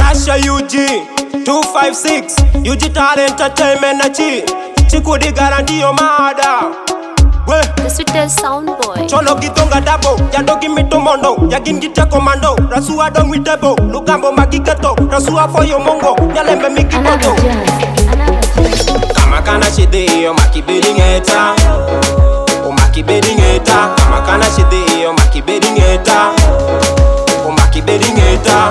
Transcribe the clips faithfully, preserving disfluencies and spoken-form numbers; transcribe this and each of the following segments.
Rasha U G two five six U G Talent Entertainment na chi Chikudi garantiyo mada we The sweetest sound boy. Cholo gitonga dabo Yadogi mitomondo Yagin gite komando Rasua dong witebo Lugambo magiketo Rasua foyo mongo Nyalembe mikikoto Kama kana shide yo makibedi ngeta O makibedi ngeta Kama kana shide yo makibedi ngeta O makibedi ngeta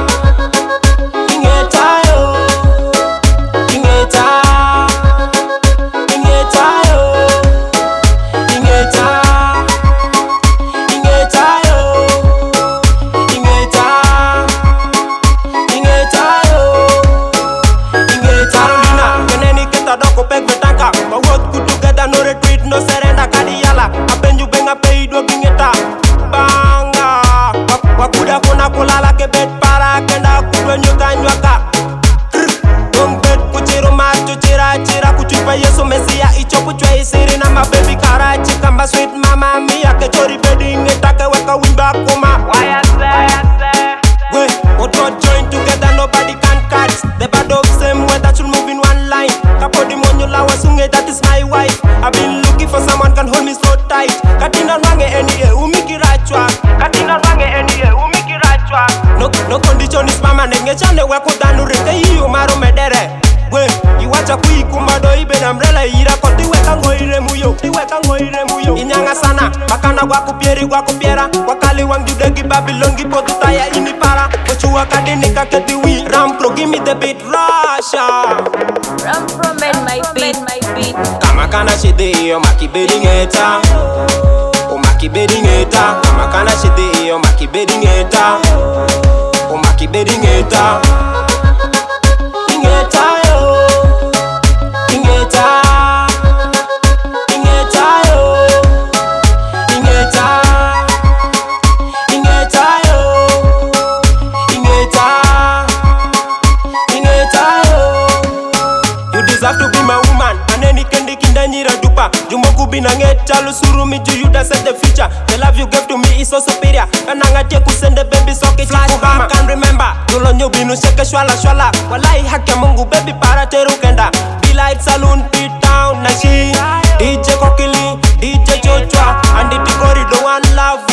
no serenda kadiyala apenju benga peido bingeta banga wakuda kuna kulala ke bet para kenda kudwa nyuka nywaka dong bet kuchiro macho chira chira kuchupa yeso mesia ichopu chwe isiri na mababy karachi kamba sweet mama mia ke chori bedi ngeta ke weka wimba kuma why I say I say we what got join together nobody can catch the bad of same way that should move in one line kapodi monyola wasunge that is my wife I've been looking for someone can hold me so tight. Katina range any e umiki rachwa. Katina range any e umiki rachwa. No no condition is mama nenge chane wako danu rete hiyo maro medere. We iwacha kui kumado ibe na umbrella ira koti weka ngoire muyo. Iweka ngoire muyo. Inyanga sana bakana wako pieri wako piera. Wakali wangudegi Babylon gipoto taya ini para. Kochua kadini kaketi wi. Rampro give me the beat Rasha. Rampro made my beat, my beat. Kama kana shide yo makibedi ngeta O makibedi ngeta Kama kana shide yo makibedi ngeta O makibedi ngeta Ingeta yo Ingeta Ingeta yo Ingeta Ingeta yo Ingeta Ingeta yo You deserve to be my woman Aneni kendi kinda nyira dupa Jumoku binangeta lusuru mi ju you that set the future The love you gave to me is so superior Kananga tie kusende baby soke chikuhama Can't remember Yulo nyo binu sheke shwala shwala Walai hake mungu baby para teru kenda Delight Saloon beat down na she D J Kokili, D J Joshua And the Tikori the one love